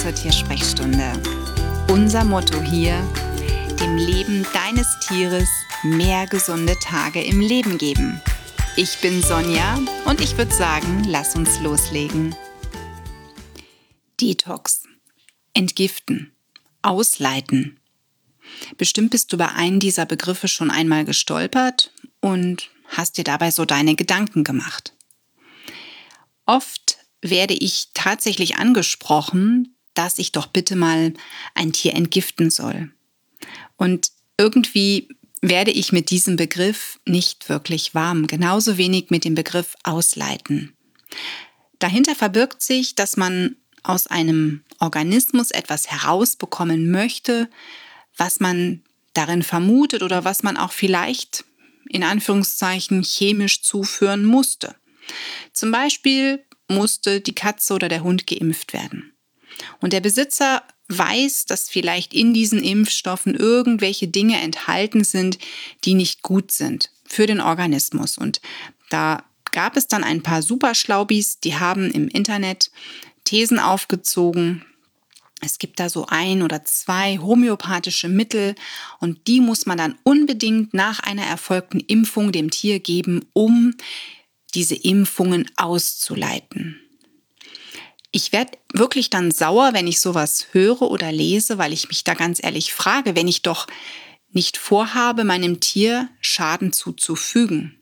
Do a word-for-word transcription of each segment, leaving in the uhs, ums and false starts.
zur Tiersprechstunde. Unser Motto hier: dem Leben deines Tieres mehr gesunde Tage im Leben geben. Ich bin Sonja und ich würde sagen, lass uns loslegen. Detox, entgiften, ausleiten. Bestimmt bist du bei einem dieser Begriffe schon einmal gestolpert und hast dir dabei so deine Gedanken gemacht. Oft werde ich tatsächlich angesprochen, dass ich doch bitte mal ein Tier entgiften soll. Und irgendwie werde ich mit diesem Begriff nicht wirklich warm, genauso wenig mit dem Begriff ausleiten. Dahinter verbirgt sich, dass man aus einem Organismus etwas herausbekommen möchte, was man darin vermutet oder was man auch vielleicht in Anführungszeichen chemisch zuführen musste. Zum Beispiel musste die Katze oder der Hund geimpft werden. Und der Besitzer weiß, dass vielleicht in diesen Impfstoffen irgendwelche Dinge enthalten sind, die nicht gut sind für den Organismus. Und da gab es dann ein paar Superschlaubis, die haben im Internet Thesen aufgezogen. Es gibt da so ein oder zwei homöopathische Mittel und die muss man dann unbedingt nach einer erfolgten Impfung dem Tier geben, um diese Impfungen auszuleiten. Ich werde wirklich dann sauer, wenn ich sowas höre oder lese, weil ich mich da ganz ehrlich frage, wenn ich doch nicht vorhabe, meinem Tier Schaden zuzufügen.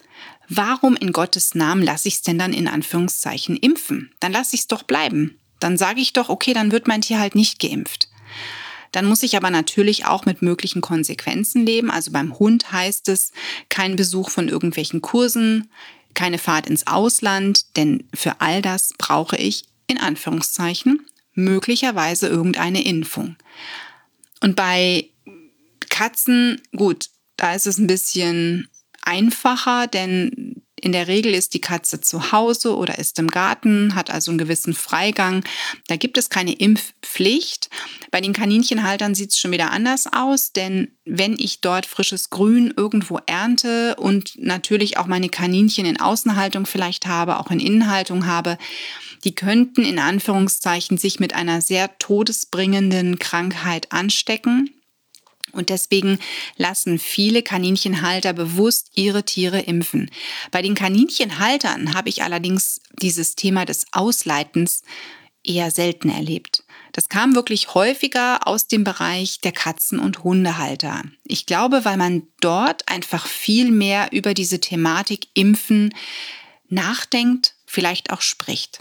Warum in Gottes Namen lasse ich es denn dann in Anführungszeichen impfen? Dann lasse ich es doch bleiben. Dann sage ich doch, okay, dann wird mein Tier halt nicht geimpft. Dann muss ich aber natürlich auch mit möglichen Konsequenzen leben. Also beim Hund heißt es, kein Besuch von irgendwelchen Kursen, keine Fahrt ins Ausland, denn für all das brauche ich in Anführungszeichen möglicherweise irgendeine Impfung. Und bei Katzen, gut, da ist es ein bisschen einfacher, denn in der Regel ist die Katze zu Hause oder ist im Garten, hat also einen gewissen Freigang. Da gibt es keine Impfpflicht. Bei den Kaninchenhaltern sieht es schon wieder anders aus, denn wenn ich dort frisches Grün irgendwo ernte und natürlich auch meine Kaninchen in Außenhaltung vielleicht habe, auch in Innenhaltung habe, die könnten in Anführungszeichen sich mit einer sehr todesbringenden Krankheit anstecken. Und deswegen lassen viele Kaninchenhalter bewusst ihre Tiere impfen. Bei den Kaninchenhaltern habe ich allerdings dieses Thema des Ausleitens eher selten erlebt. Das kam wirklich häufiger aus dem Bereich der Katzen- und Hundehalter. Ich glaube, weil man dort einfach viel mehr über diese Thematik Impfen nachdenkt, vielleicht auch spricht.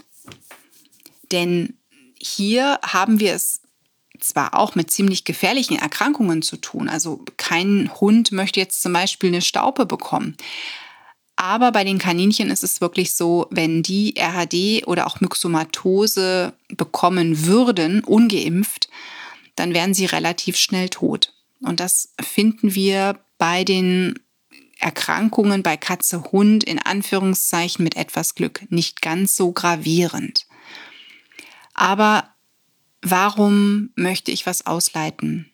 Denn hier haben wir es zwar auch mit ziemlich gefährlichen Erkrankungen zu tun. Also kein Hund möchte jetzt zum Beispiel eine Staupe bekommen. Aber bei den Kaninchen ist es wirklich so, wenn die R H D oder auch Myxomatose bekommen würden, ungeimpft, dann wären sie relativ schnell tot. Und das finden wir bei den Erkrankungen bei Katze, Hund in Anführungszeichen mit etwas Glück nicht ganz so gravierend. Aber warum möchte ich was ausleiten?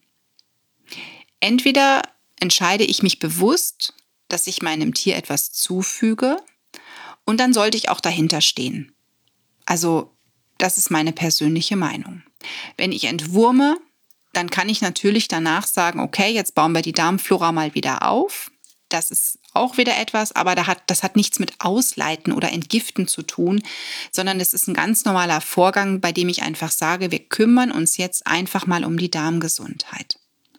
Entweder entscheide ich mich bewusst, dass ich meinem Tier etwas zufüge und dann sollte ich auch dahinter stehen. Also das ist meine persönliche Meinung. Wenn ich entwurme, dann kann ich natürlich danach sagen, okay, jetzt bauen wir die Darmflora mal wieder auf. Das ist auch wieder etwas, aber das hat, das hat nichts mit Ausleiten oder Entgiften zu tun, sondern es ist ein ganz normaler Vorgang, bei dem ich einfach sage, wir kümmern uns jetzt einfach mal um die Darmgesundheit.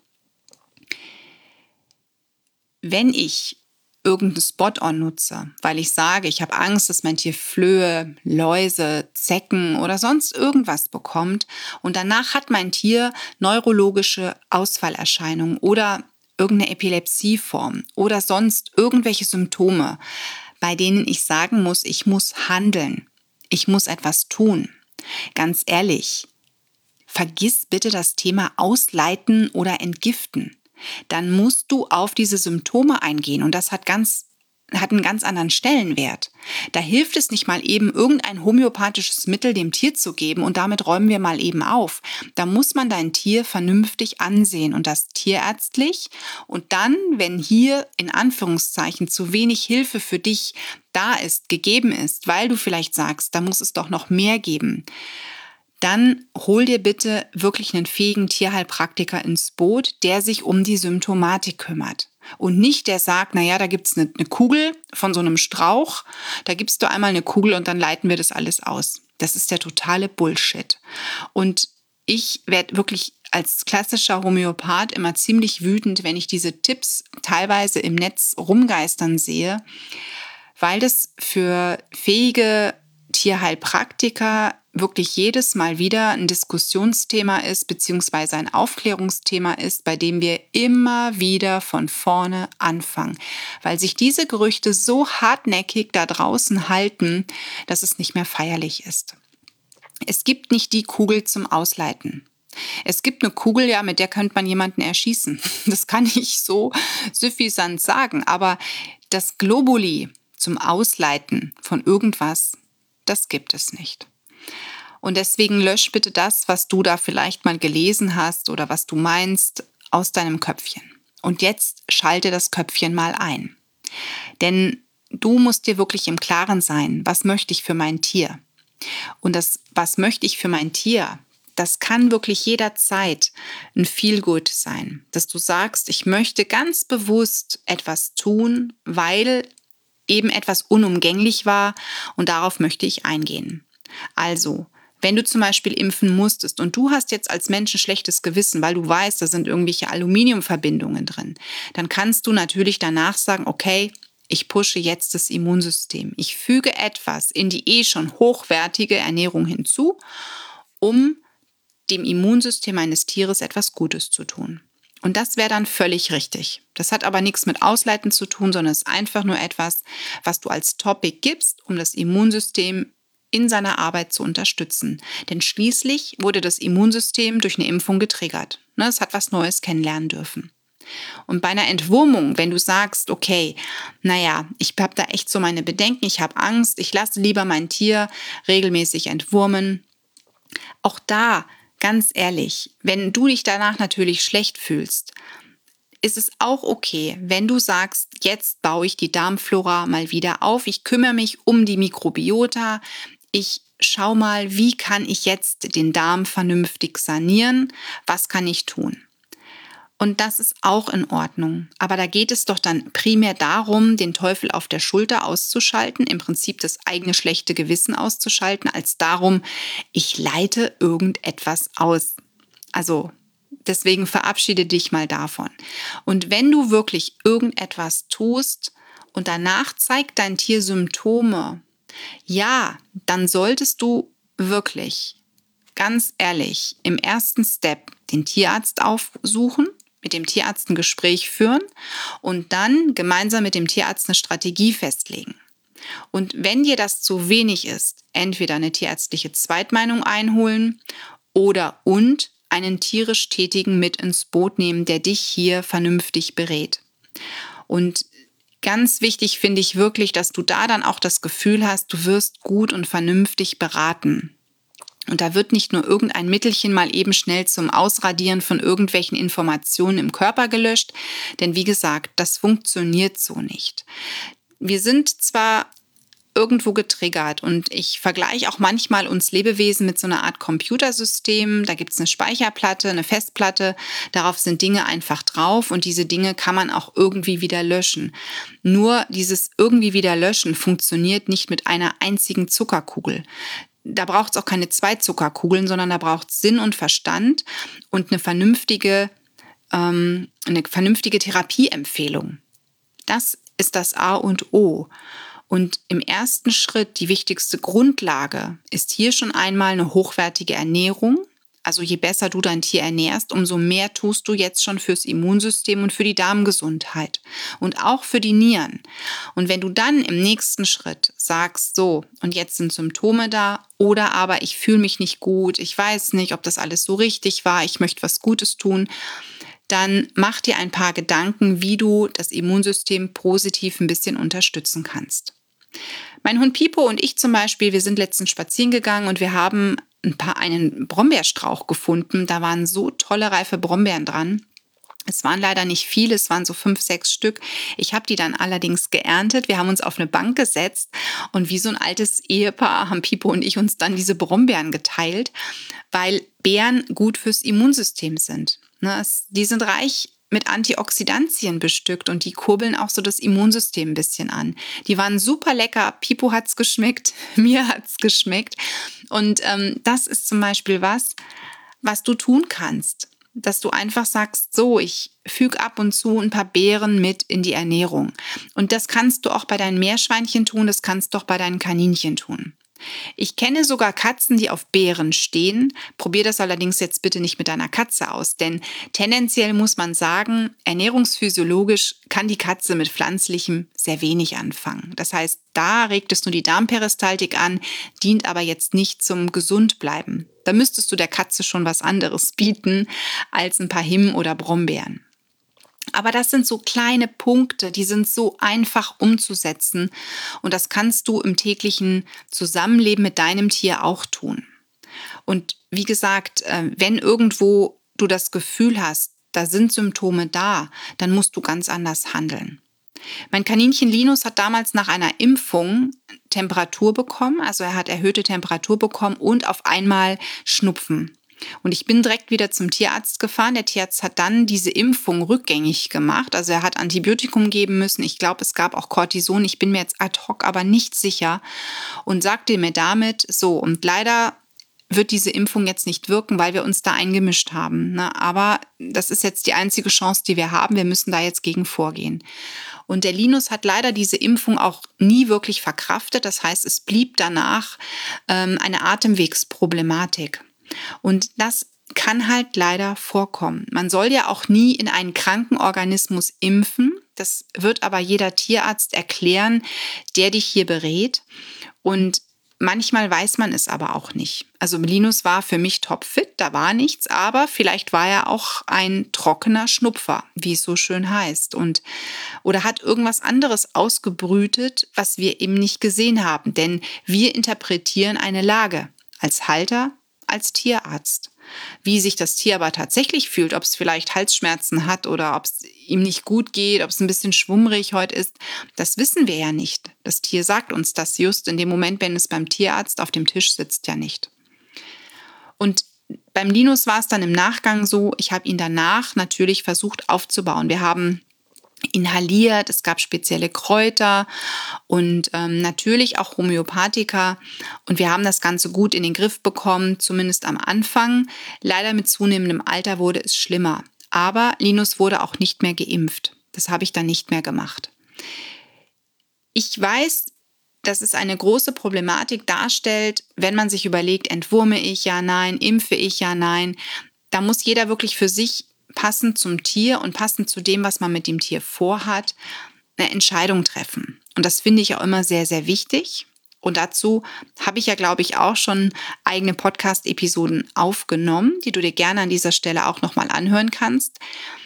Wenn ich irgendeinen Spot-on nutze, weil ich sage, ich habe Angst, dass mein Tier Flöhe, Läuse, Zecken oder sonst irgendwas bekommt und danach hat mein Tier neurologische Ausfallerscheinungen oder irgendeine Epilepsieform oder sonst irgendwelche Symptome, bei denen ich sagen muss, ich muss handeln, ich muss etwas tun. Ganz ehrlich, vergiss bitte das Thema Ausleiten oder Entgiften. Dann musst du auf diese Symptome eingehen und das hat ganz hat einen ganz anderen Stellenwert. Da hilft es nicht mal eben, irgendein homöopathisches Mittel dem Tier zu geben und damit räumen wir mal eben auf. Da muss man dein Tier vernünftig ansehen und das tierärztlich. Und dann, wenn hier in Anführungszeichen zu wenig Hilfe für dich da ist, gegeben ist, weil du vielleicht sagst, da muss es doch noch mehr geben, dann hol dir bitte wirklich einen fähigen Tierheilpraktiker ins Boot, der sich um die Symptomatik kümmert. Und nicht der sagt, naja, da gibt's eine, eine Kugel von so einem Strauch, da gibst du einmal eine Kugel und dann leiten wir das alles aus. Das ist der totale Bullshit. Und ich werde wirklich als klassischer Homöopath immer ziemlich wütend, wenn ich diese Tipps teilweise im Netz rumgeistern sehe, weil das für fähige Tierheilpraktiker wirklich jedes Mal wieder ein Diskussionsthema ist, beziehungsweise ein Aufklärungsthema ist, bei dem wir immer wieder von vorne anfangen, weil sich diese Gerüchte so hartnäckig da draußen halten, dass es nicht mehr feierlich ist. Es gibt nicht die Kugel zum Ausleiten. Es gibt eine Kugel, ja, mit der könnte man jemanden erschießen. Das kann ich so suffisant sagen, aber das Globuli zum Ausleiten von irgendwas, das gibt es nicht. Und deswegen lösch bitte das, was du da vielleicht mal gelesen hast oder was du meinst, aus deinem Köpfchen. Und jetzt schalte das Köpfchen mal ein. Denn du musst dir wirklich im Klaren sein, was möchte ich für mein Tier? Und das, was möchte ich für mein Tier, das kann wirklich jederzeit ein Feelgood sein. Dass du sagst, ich möchte ganz bewusst etwas tun, weil eben etwas unumgänglich war und darauf möchte ich eingehen. Also, wenn du zum Beispiel impfen musstest und du hast jetzt als Mensch ein schlechtes Gewissen, weil du weißt, da sind irgendwelche Aluminiumverbindungen drin, dann kannst du natürlich danach sagen, okay, ich pushe jetzt das Immunsystem. Ich füge etwas in die eh schon hochwertige Ernährung hinzu, um dem Immunsystem eines Tieres etwas Gutes zu tun. Und das wäre dann völlig richtig. Das hat aber nichts mit Ausleiten zu tun, sondern es ist einfach nur etwas, was du als Topic gibst, um das Immunsystem in seiner Arbeit zu unterstützen. Denn schließlich wurde das Immunsystem durch eine Impfung getriggert. Es hat was Neues kennenlernen dürfen. Und bei einer Entwurmung, wenn du sagst, okay, naja, ich habe da echt so meine Bedenken, ich habe Angst, ich lasse lieber mein Tier regelmäßig entwurmen. Auch da, ganz ehrlich, wenn du dich danach natürlich schlecht fühlst, ist es auch okay, wenn du sagst, jetzt baue ich die Darmflora mal wieder auf, ich kümmere mich um die Mikrobiota, ich schau mal, wie kann ich jetzt den Darm vernünftig sanieren, was kann ich tun? Und das ist auch in Ordnung. Aber da geht es doch dann primär darum, den Teufel auf der Schulter auszuschalten, im Prinzip das eigene schlechte Gewissen auszuschalten, als darum, ich leite irgendetwas aus. Also deswegen verabschiede dich mal davon. Und wenn du wirklich irgendetwas tust und danach zeigt dein Tier Symptome, ja, dann solltest du wirklich, ganz ehrlich, im ersten Step den Tierarzt aufsuchen, mit dem Tierarzt ein Gespräch führen und dann gemeinsam mit dem Tierarzt eine Strategie festlegen. Und wenn dir das zu wenig ist, entweder eine tierärztliche Zweitmeinung einholen oder und einen tierisch Tätigen mit ins Boot nehmen, der dich hier vernünftig berät. Und ganz wichtig finde ich wirklich, dass du da dann auch das Gefühl hast, du wirst gut und vernünftig beraten. Und da wird nicht nur irgendein Mittelchen mal eben schnell zum Ausradieren von irgendwelchen Informationen im Körper gelöscht, denn wie gesagt, das funktioniert so nicht. Wir sind zwar irgendwo getriggert und ich vergleiche auch manchmal uns Lebewesen mit so einer Art Computersystem. Da gibt es eine Speicherplatte, eine Festplatte, darauf sind Dinge einfach drauf und diese Dinge kann man auch irgendwie wieder löschen. Nur dieses irgendwie wieder löschen funktioniert nicht mit einer einzigen Zuckerkugel. Da braucht es auch keine zwei Zuckerkugeln, sondern da braucht es Sinn und Verstand und eine vernünftige, ähm, eine vernünftige Therapieempfehlung. Das ist das A und O. Und im ersten Schritt, die wichtigste Grundlage, ist hier schon einmal eine hochwertige Ernährung. Also je besser du dein Tier ernährst, umso mehr tust du jetzt schon fürs Immunsystem und für die Darmgesundheit und auch für die Nieren. Und wenn du dann im nächsten Schritt sagst, so, und jetzt sind Symptome da oder aber ich fühle mich nicht gut, ich weiß nicht, ob das alles so richtig war, ich möchte was Gutes tun, dann mach dir ein paar Gedanken, wie du das Immunsystem positiv ein bisschen unterstützen kannst. Mein Hund Pipo und ich zum Beispiel, wir sind letztens spazieren gegangen und wir haben ein paar, einen Brombeerstrauch gefunden. Da waren so tolle reife Brombeeren dran. Es waren leider nicht viele, es waren so fünf, sechs Stück. Ich habe die dann allerdings geerntet. Wir haben uns auf eine Bank gesetzt und wie so ein altes Ehepaar haben Pipo und ich uns dann diese Brombeeren geteilt, weil Beeren gut fürs Immunsystem sind. Ne, es, die sind reich mit Antioxidantien bestückt und die kurbeln auch so das Immunsystem ein bisschen an. Die waren super lecker. Pipo hat's geschmeckt, mir hat's geschmeckt. Und ähm, das ist zum Beispiel was, was du tun kannst. Dass du einfach sagst, so, ich füge ab und zu ein paar Beeren mit in die Ernährung. Und das kannst du auch bei deinen Meerschweinchen tun, das kannst du auch bei deinen Kaninchen tun. Ich kenne sogar Katzen, die auf Beeren stehen. Probier das allerdings jetzt bitte nicht mit deiner Katze aus, denn tendenziell muss man sagen, ernährungsphysiologisch kann die Katze mit Pflanzlichem sehr wenig anfangen. Das heißt, da regt es nur die Darmperistaltik an, dient aber jetzt nicht zum Gesundbleiben. Da müsstest du der Katze schon was anderes bieten als ein paar Himbeeren oder Brombeeren. Aber das sind so kleine Punkte, die sind so einfach umzusetzen und das kannst du im täglichen Zusammenleben mit deinem Tier auch tun. Und wie gesagt, wenn irgendwo du das Gefühl hast, da sind Symptome da, dann musst du ganz anders handeln. Mein Kaninchen Linus hat damals nach einer Impfung Temperatur bekommen, also er hat erhöhte Temperatur bekommen und auf einmal Schnupfen. Und ich bin direkt wieder zum Tierarzt gefahren. Der Tierarzt hat dann diese Impfung rückgängig gemacht. Also er hat Antibiotikum geben müssen. Ich glaube, es gab auch Cortison. Ich bin mir jetzt ad hoc aber nicht sicher. Und sagte mir damit, so, und leider wird diese Impfung jetzt nicht wirken, weil wir uns da eingemischt haben. Aber das ist jetzt die einzige Chance, die wir haben. Wir müssen da jetzt gegen vorgehen. Und der Linus hat leider diese Impfung auch nie wirklich verkraftet. Das heißt, es blieb danach ähm, eine Atemwegsproblematik. Und das kann halt leider vorkommen. Man soll ja auch nie in einen kranken Organismus impfen. Das wird aber jeder Tierarzt erklären, der dich hier berät. Und manchmal weiß man es aber auch nicht. Also Linus war für mich topfit, da war nichts, aber vielleicht war er auch ein trockener Schnupfer, wie es so schön heißt. Und, oder hat irgendwas anderes ausgebrütet, was wir eben nicht gesehen haben. Denn wir interpretieren eine Lage als Halter, als Tierarzt. Wie sich das Tier aber tatsächlich fühlt, ob es vielleicht Halsschmerzen hat oder ob es ihm nicht gut geht, ob es ein bisschen schwummrig heute ist, das wissen wir ja nicht. Das Tier sagt uns das just in dem Moment, wenn es beim Tierarzt auf dem Tisch sitzt, ja nicht. Und beim Linus war es dann im Nachgang so, ich habe ihn danach natürlich versucht aufzubauen. Wir haben inhaliert, es gab spezielle Kräuter und ähm, natürlich auch Homöopathika und wir haben das Ganze gut in den Griff bekommen, zumindest am Anfang. Leider mit zunehmendem Alter wurde es schlimmer, aber Linus wurde auch nicht mehr geimpft. Das habe ich dann nicht mehr gemacht. Ich weiß, dass es eine große Problematik darstellt, wenn man sich überlegt, entwurme ich, ja, nein, impfe ich, ja, nein. Da muss jeder wirklich für sich passend zum Tier und passend zu dem, was man mit dem Tier vorhat, eine Entscheidung treffen. Und das finde ich auch immer sehr, sehr wichtig. Und dazu habe ich ja, glaube ich, auch schon eigene Podcast-Episoden aufgenommen, die du dir gerne an dieser Stelle auch nochmal anhören kannst.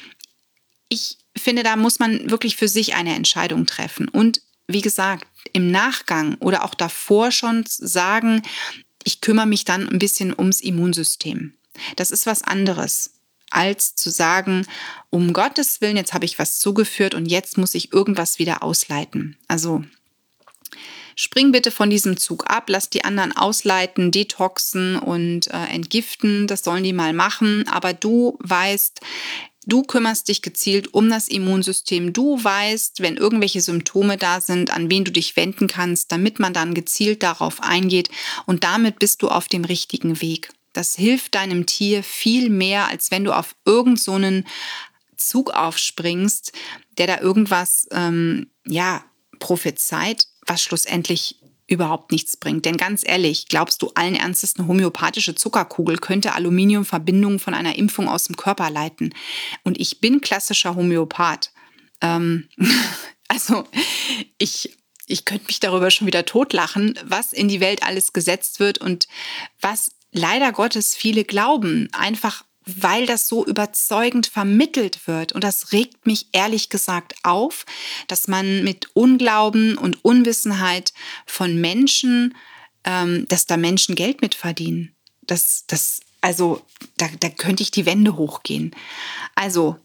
Ich finde, da muss man wirklich für sich eine Entscheidung treffen. Und wie gesagt, im Nachgang oder auch davor schon sagen, ich kümmere mich dann ein bisschen ums Immunsystem. Das ist was anderes, als zu sagen, um Gottes Willen, jetzt habe ich was zugeführt und jetzt muss ich irgendwas wieder ausleiten. Also spring bitte von diesem Zug ab, lass die anderen ausleiten, detoxen und äh, entgiften, das sollen die mal machen, aber du weißt, du kümmerst dich gezielt um das Immunsystem, du weißt, wenn irgendwelche Symptome da sind, an wen du dich wenden kannst, damit man dann gezielt darauf eingeht und damit bist du auf dem richtigen Weg. Das hilft deinem Tier viel mehr, als wenn du auf irgend so einen Zug aufspringst, der da irgendwas ähm, ja, prophezeit, was schlussendlich überhaupt nichts bringt. Denn ganz ehrlich, glaubst du allen Ernstes, eine homöopathische Zuckerkugel könnte Aluminiumverbindungen von einer Impfung aus dem Körper leiten? Und ich bin klassischer Homöopath. Ähm, also ich... Ich könnte mich darüber schon wieder totlachen, was in die Welt alles gesetzt wird und was leider Gottes viele glauben, einfach weil das so überzeugend vermittelt wird. Und das regt mich ehrlich gesagt auf, dass man mit Unglauben und Unwissenheit von Menschen, ähm, dass da Menschen Geld mit verdienen. Das, das, also da, da könnte ich die Wände hochgehen. Also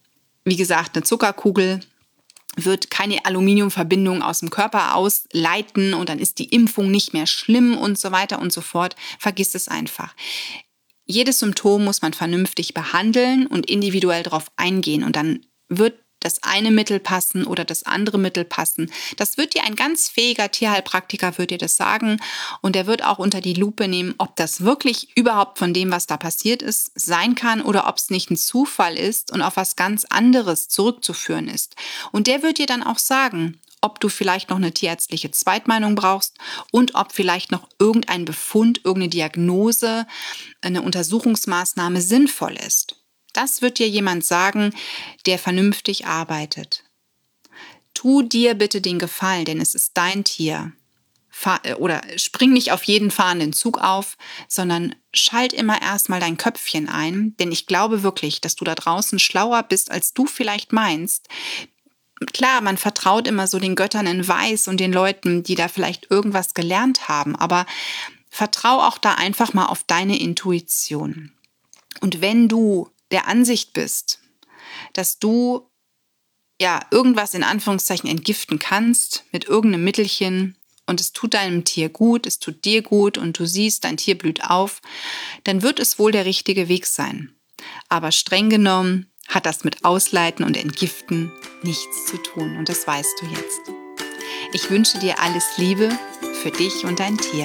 wie gesagt, eine Zuckerkugel wird keine Aluminiumverbindung aus dem Körper ausleiten und dann ist die Impfung nicht mehr schlimm und so weiter und so fort. Vergiss es einfach. Jedes Symptom muss man vernünftig behandeln und individuell darauf eingehen und dann wird das eine Mittel passen oder das andere Mittel passen. Das wird dir ein ganz fähiger Tierheilpraktiker wird dir das sagen und der wird auch unter die Lupe nehmen, ob das wirklich überhaupt von dem, was da passiert ist, sein kann oder ob es nicht ein Zufall ist und auf was ganz anderes zurückzuführen ist. Und der wird dir dann auch sagen, ob du vielleicht noch eine tierärztliche Zweitmeinung brauchst und ob vielleicht noch irgendein Befund, irgendeine Diagnose, eine Untersuchungsmaßnahme sinnvoll ist. Das wird dir jemand sagen, der vernünftig arbeitet. Tu dir bitte den Gefallen, denn es ist dein Tier. Fahr, oder spring nicht auf jeden fahrenden Zug auf, sondern schalt immer erstmal dein Köpfchen ein, denn ich glaube wirklich, dass du da draußen schlauer bist, als du vielleicht meinst. Klar, man vertraut immer so den Göttern in Weiß und den Leuten, die da vielleicht irgendwas gelernt haben, aber vertrau auch da einfach mal auf deine Intuition. Und wenn du der Ansicht bist, dass du ja irgendwas in Anführungszeichen entgiften kannst mit irgendeinem Mittelchen und es tut deinem Tier gut, es tut dir gut und du siehst, dein Tier blüht auf, dann wird es wohl der richtige Weg sein. Aber streng genommen hat das mit Ausleiten und Entgiften nichts zu tun und das weißt du jetzt. Ich wünsche dir alles Liebe für dich und dein Tier.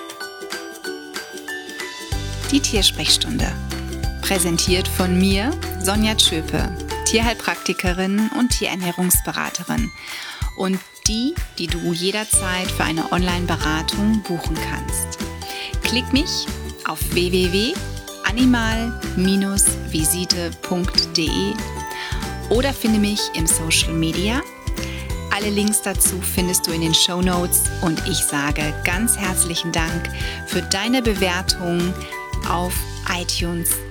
Die Tiersprechstunde. Präsentiert von mir, Sonja Tschöpe, Tierheilpraktikerin und Tierernährungsberaterin und die, die du jederzeit für eine Online-Beratung buchen kannst. Klick mich auf w w w punkt animal Bindestrich visite punkt d e oder finde mich im Social Media. Alle Links dazu findest du in den Shownotes und ich sage ganz herzlichen Dank für deine Bewertung auf iTunes